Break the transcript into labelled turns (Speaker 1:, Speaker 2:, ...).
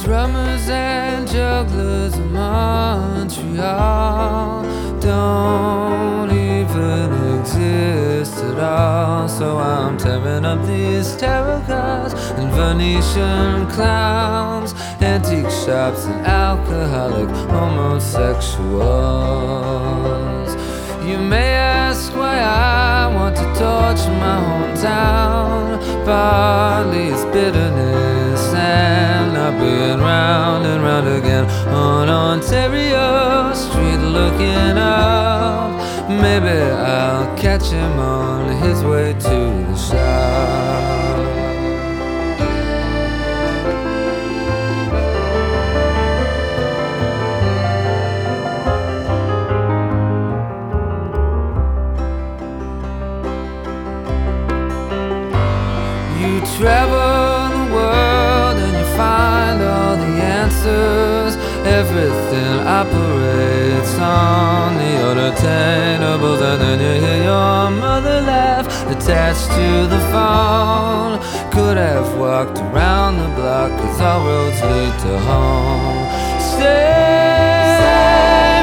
Speaker 1: drummers and jugglers of Montreal don't even exist at all. So I'm tearing up these tarot cards and Venetian clowns, antique shops and alcoholic homosexuals. You may ask why I want to torch my hometown. Partly it's bitterness and not being round and round again on Ontario Street looking up. Maybe I'll catch him on his way to the shop. You travel the world and you find all the answers. Everything operates on the unattainables. And then you hear your mother laugh attached to the phone. Could have walked around the block 'cause all roads lead to home. Stay